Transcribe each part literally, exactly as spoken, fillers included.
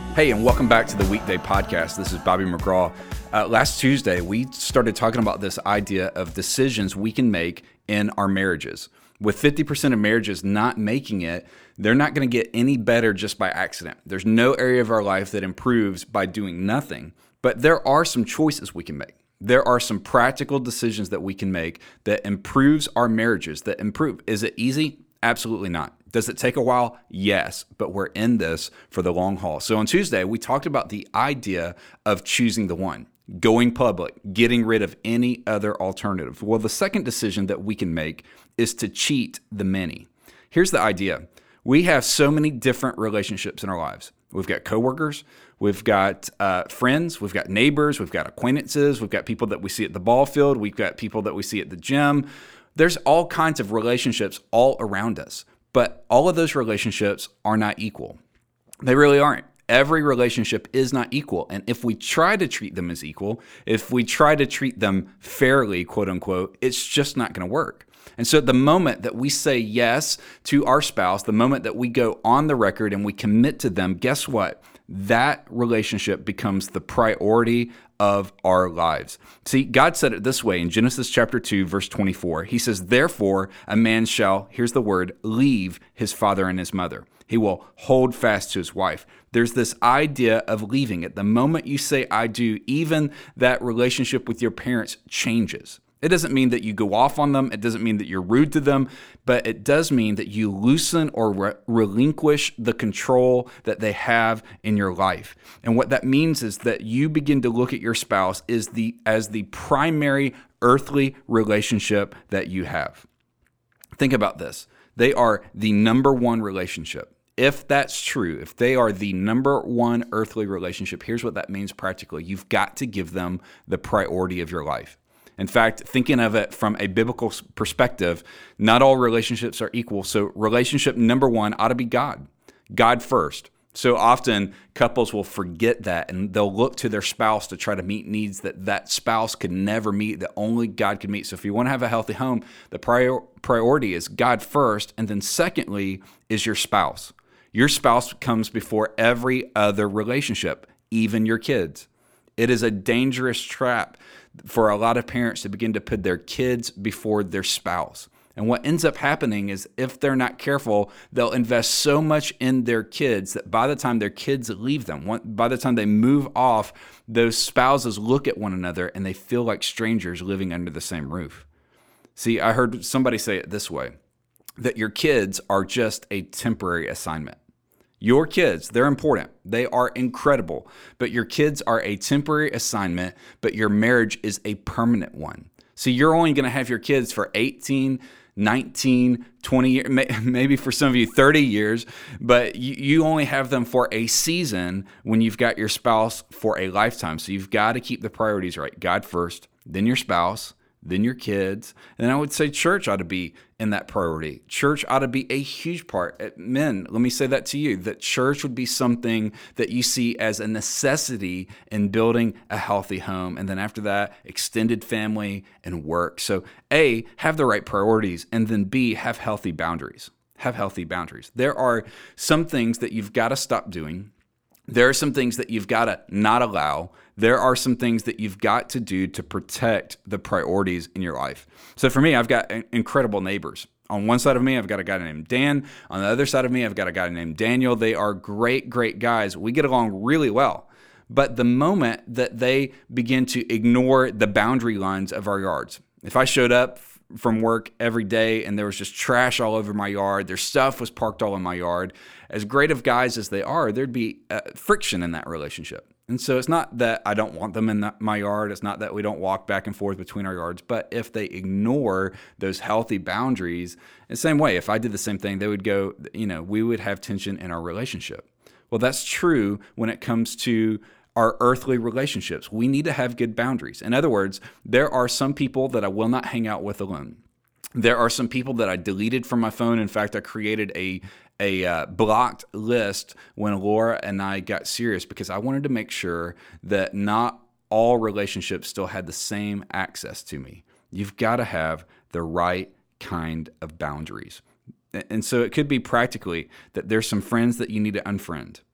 Hey, and welcome back to the Weekday Podcast. This is Bobby McGraw. Uh, last Tuesday, we started talking about this idea of decisions we can make in our marriages. With fifty percent of marriages not making it, they're not going to get any better just by accident. There's no area of our life that improves by doing nothing, but there are some choices we can make. There are some practical decisions that we can make that improves our marriages, that improve. Is it easy? Absolutely not. Does it take a while? Yes, but we're in this for the long haul. So on Tuesday, we talked about the idea of choosing the one, going public, getting rid of any other alternative. Well, the second decision that we can make is to cheat the many. Here's the idea. We have so many different relationships in our lives. We've got coworkers, we've got uh, friends, we've got neighbors, we've got acquaintances, we've got people that we see at the ball field, we've got people that we see at the gym. There's all kinds of relationships all around us. But all of those relationships are not equal. They really aren't. Every relationship is not equal. And if we try to treat them as equal, if we try to treat them fairly, quote unquote, it's just not going to work. And so the moment that we say yes to our spouse, the moment that we go on the record and we commit to them, guess what? That relationship becomes the priority of our lives. See, God said it this way in Genesis chapter two, verse twenty-four. He says, therefore, a man shall, here's the word, leave his father and his mother. He will hold fast to his wife. There's this idea of leaving. At the moment you say, I do, even that relationship with your parents changes. It doesn't mean that you go off on them. It doesn't mean that you're rude to them, but it does mean that you loosen or re- relinquish the control that they have in your life. And what that means is that you begin to look at your spouse as the, as the primary earthly relationship that you have. Think about this. They are the number one relationship. If that's true, if they are the number one earthly relationship, here's what that means practically. You've got to give them the priority of your life. In fact, thinking of it from a biblical perspective, not all relationships are equal. So relationship number one ought to be God, God first. So often couples will forget that and they'll look to their spouse to try to meet needs that that spouse could never meet, that only God can meet. So if you want to have a healthy home, the prior, priority is God first. And then secondly is your spouse. Your spouse comes before every other relationship, even your kids. It is a dangerous trap for a lot of parents to begin to put their kids before their spouse. And what ends up happening is if they're not careful, they'll invest so much in their kids that by the time their kids leave them, by the time they move off, those spouses look at one another and they feel like strangers living under the same roof. See, I heard somebody say it this way, that your kids are just a temporary assignment. Your kids, they're important. They are incredible. But your kids are a temporary assignment, but your marriage is a permanent one. So you're only going to have your kids for eighteen, nineteen, twenty years, maybe for some of you thirty years, but you, you only have them for a season when you've got your spouse for a lifetime. So you've got to keep the priorities right. God first, then your spouse, then your kids. And I would say church ought to be in that priority. Church ought to be a huge part. Men, let me say that to you, that church would be something that you see as a necessity in building a healthy home. And then after that, extended family and work. So A, have the right priorities, and then B, have healthy boundaries. Have healthy boundaries. There are some things that you've got to stop doing. There are some things that you've got to not allow. There are some things that you've got to do to protect the priorities in your life. So for me, I've got incredible neighbors. On one side of me, I've got a guy named Dan. On the other side of me, I've got a guy named Daniel. They are great, great guys. We get along really well. But the moment that they begin to ignore the boundary lines of our yards, if I showed up from work every day and there was just trash all over my yard, their stuff was parked all in my yard, as great of guys as they are, there'd be uh, friction in that relationship. And so it's not that I don't want them in the, my yard. It's not that we don't walk back and forth between our yards. But if they ignore those healthy boundaries, the same way, if I did the same thing, they would go, you know, we would have tension in our relationship. Well, that's true when it comes to our earthly relationships. We need to have good boundaries. In other words, there are some people that I will not hang out with alone. There are some people that I deleted from my phone. In fact, I created a a uh, blocked list when Laura and I got serious because I wanted to make sure that not all relationships still had the same access to me. You've got to have the right kind of boundaries. And so it could be practically that there's some friends that you need to unfriend.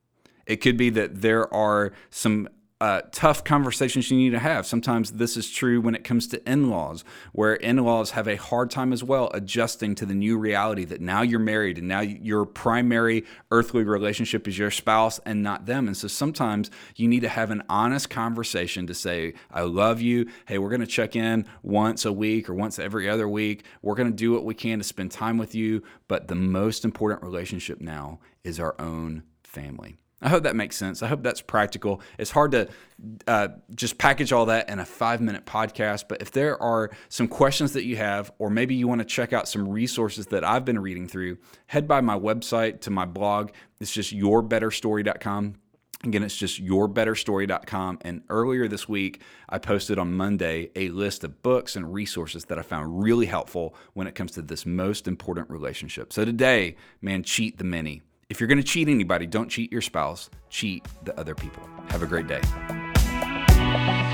It could be that there are some Uh, tough conversations you need to have. Sometimes this is true when it comes to in-laws, where in-laws have a hard time as well adjusting to the new reality that now you're married and now your primary earthly relationship is your spouse and not them. And so sometimes you need to have an honest conversation to say, I love you. Hey, we're going to check in once a week or once every other week. We're going to do what we can to spend time with you. But the most important relationship now is our own family. I hope that makes sense. I hope that's practical. It's hard to uh, just package all that in a five-minute podcast, but if there are some questions that you have, or maybe you want to check out some resources that I've been reading through, head by my website to my blog. It's just your better story dot com. Again, it's just your better story dot com. And earlier this week, I posted on Monday a list of books and resources that I found really helpful when it comes to this most important relationship. So today, man, cheat the many. If you're going to cheat anybody, don't cheat your spouse, cheat the other people. Have a great day.